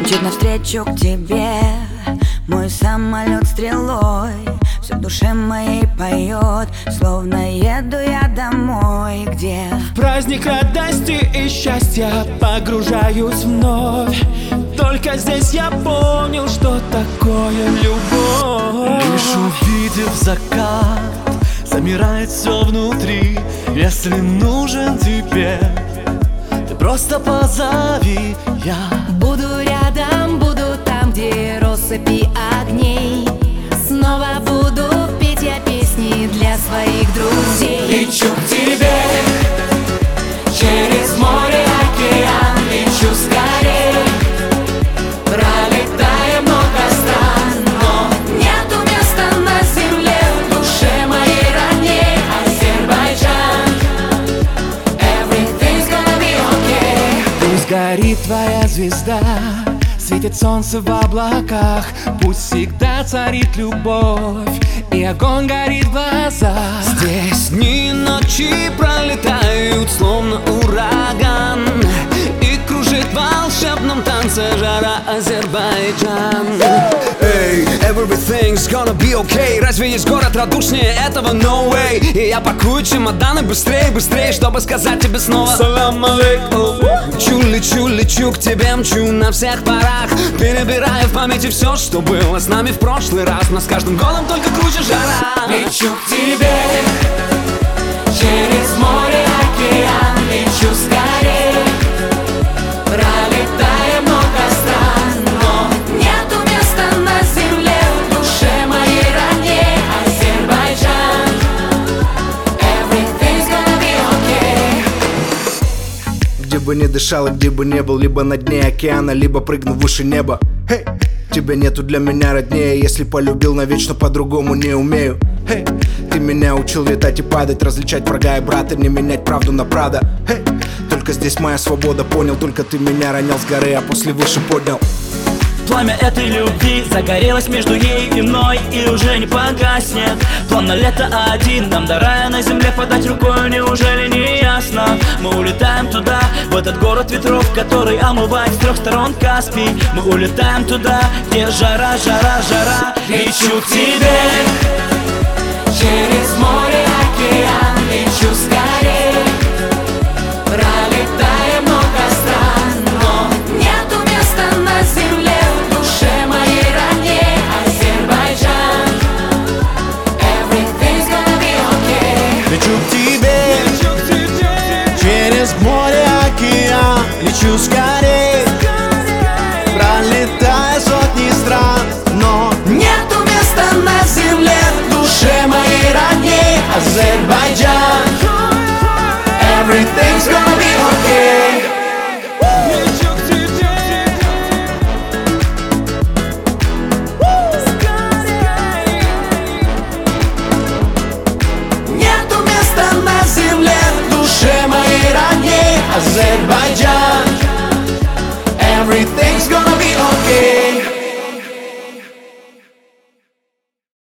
Летит навстречу к тебе мой самолет стрелой. Все в душе моей поет, словно еду я домой. Где в праздник радости и счастья погружаюсь вновь. Только здесь я понял, что такое любовь. Лишь увидев закат, замирает все внутри. Если нужен тебе, ты просто позови. Я буду рядом, буду там, где россыпи огней. Снова буду петь я песни для своих друзей. Лечу к тебе через море, океан. Лечу скорей, пролетая много стран, но нету места на земле в душе моей родней. Азербайджан, everything's gonna be okay. Пусть горит твоя звезда, светит солнце в облаках. Пусть всегда царит любовь, и огонь горит в глазах. Здесь дни и ночи пролетают, словно ураган, и кружит в волшебном танце жара Азербайджан. Эй, everything's gonna be okay. Разве есть город радушнее этого? No way. И я пакую чемоданы быстрее, быстрее, чтобы сказать тебе снова салам алейкум. Лечу, лечу к тебе, мчу на всех парах, перебирая в памяти все, что было с нами в прошлый раз. Но с каждым годом только круче жара. Лечу к тебе через море, океан. Лечу скорей, пролетая много стран, но нету места на земле в душе моей родней. Азербайджан, everything's gonna be okay. Где бы ни дышал и где бы не был, либо на дне океана, либо прыгну выше неба. Hey! Тебя нету для меня роднее. Если полюбил навечно, по-другому не умею. Hey! Ты меня учил летать и падать, различать врага и брата, не менять правду на правда. Hey! Только здесь моя свобода, понял. Только ты меня ронял с горы, а после выше поднял. Пламя этой любви загорелось между ей и мной и уже не погаснет. План на лето один, нам до рая на земле подать рукой, неужели не ясно? Мы улетаем туда, в этот город ветров, который омывает с трех сторон Каспий. Мы улетаем туда, где жара, жара, жара. Лечу к тебе через море, океан. Лечу скорее,